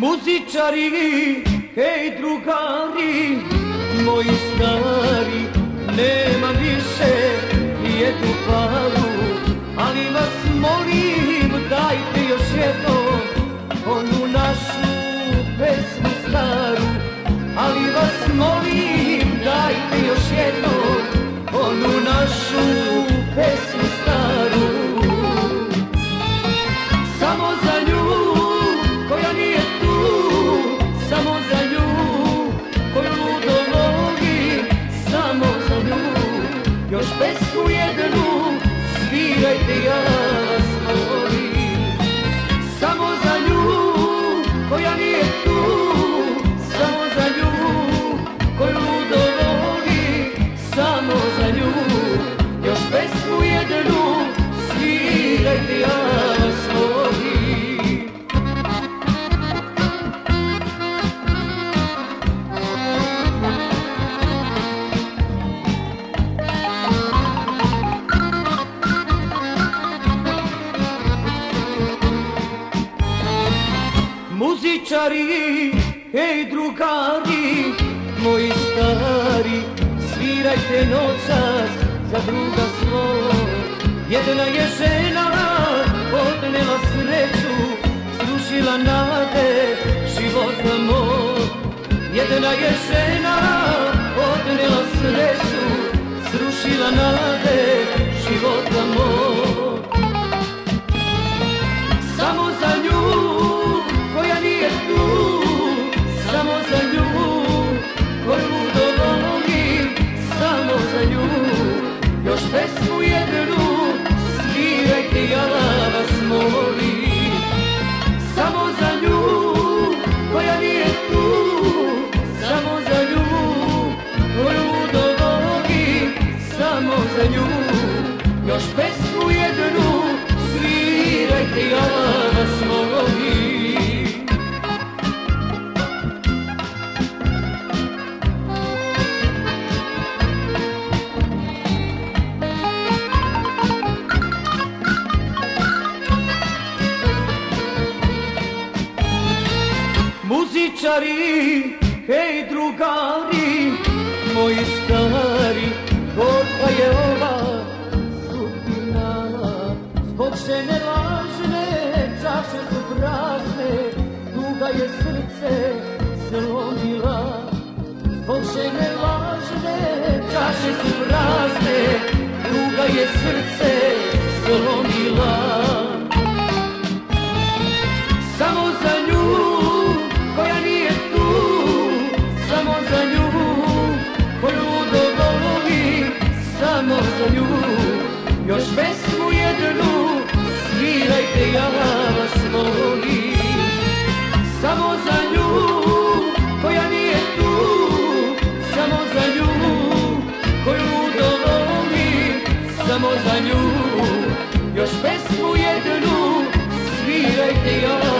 Muzičari, hej drugari, moji stari, nema više jednu paru, ali vas molim dajte još jednom onu našu pesmu staru, ali vas molim dajte još jednom onu našu pesmu staru. Samo za nju koja nije tu, samo za nju koju ludo voli, samo za nju još pesmu jednu svirajte, ja vas molim. Samo za nju koja nije tu, samo za nju koju ludo voli, samo za nju još pesmu jednu svirajte, ja vas molim. Muzičari, hej drugari, moji stari, svirajte noćas za druga svog. Jedna je žena odnela sreću, srušila nade života mog. Jedna je žena odnela sreću, srušila nade života mog. Samo za nju koja nije tu, samo za nju koju ludo volim, samo za nju još pesmu jednu svirajte, ja vas molim. Samo za nju koja nije tu, samo za nju koju ludo volim, samo za nju još pesmu jednu svirajte, ja vas molim. Muzičari, hej drugari, moji stari, gorka je ova sudbina. Zbog žene lažne, čaše su prazne, tuga je srce slomila. Zbog žene lažne, čaše su prazne, tuga je srce slomila. Samo za nju koja nije tu, samo za nju koju ludo voli, samo za nju još pesmu jednu svirajte, ja vas molim. Samo za nju koja nije tu, samo za nju koju ludo voli, samo za nju još pesmu jednu svirajte, ja